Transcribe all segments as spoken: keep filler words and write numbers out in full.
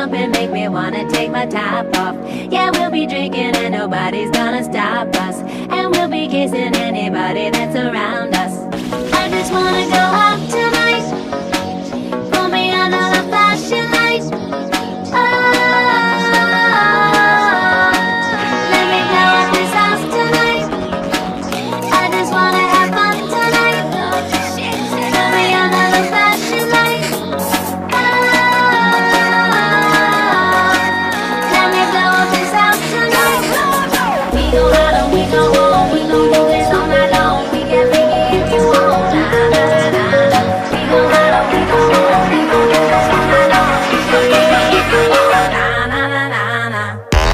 jump and make me wanna take my top off. Yeah, we'll be drinking and nobody's gonna stop us, and we'll be kissing anybody that's around us. I just wanna go out tonight, pull me under the flashing lights. Oh, let me blow up this house tonight. I just wanna have fun tonight. Pull me under the flashing lights. Oh, let me blow up this house tonight. We gon' holler, we gon' hold, we gon' do this all night long. We can make it if you want. Nah, nah, nah, nah. We gon' holler, we gon' hold, we gon' do this all night long. We can make it if you want. Nah, nah, nah, nah, nah.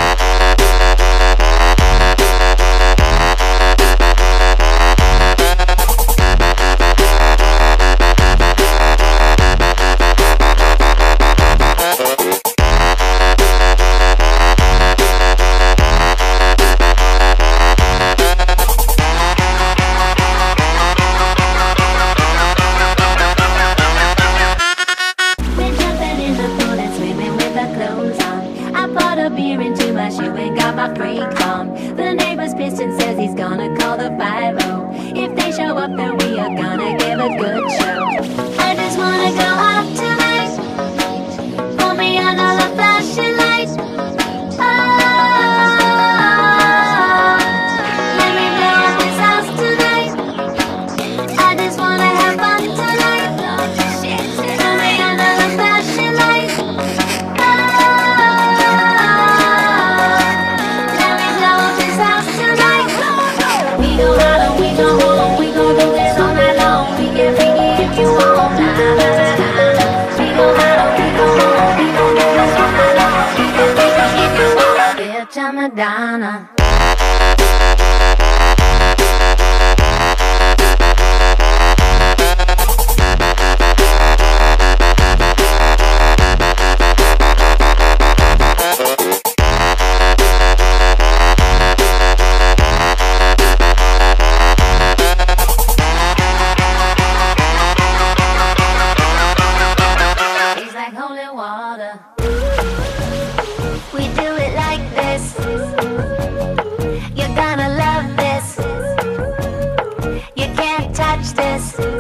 We're jumping in the pool and swimming with our clothes on. I poured a beer into my shoe and got my freak on. The neighbor's pissed and says he's gonna call the five oh. If they show up, then we are gonna give a good show. I just wanna go out tonight, pull me under the flashing lights. Oh, let me blow up this house tonight. I just wanna have fun tonight. Pull me under the flashing lights. Oh, let me blow up this house tonight. We gon' holler, we gon' hold, we gon' do this all night long. We can make it if you want. Nah, nah, nah, nah. We gon' holler, we gon' hold, we gon' do this all night long. We can make it if you want. Bitch, I'm Madonna. It's like holy water. We do it like this. You're gonna love this. You can't touch this.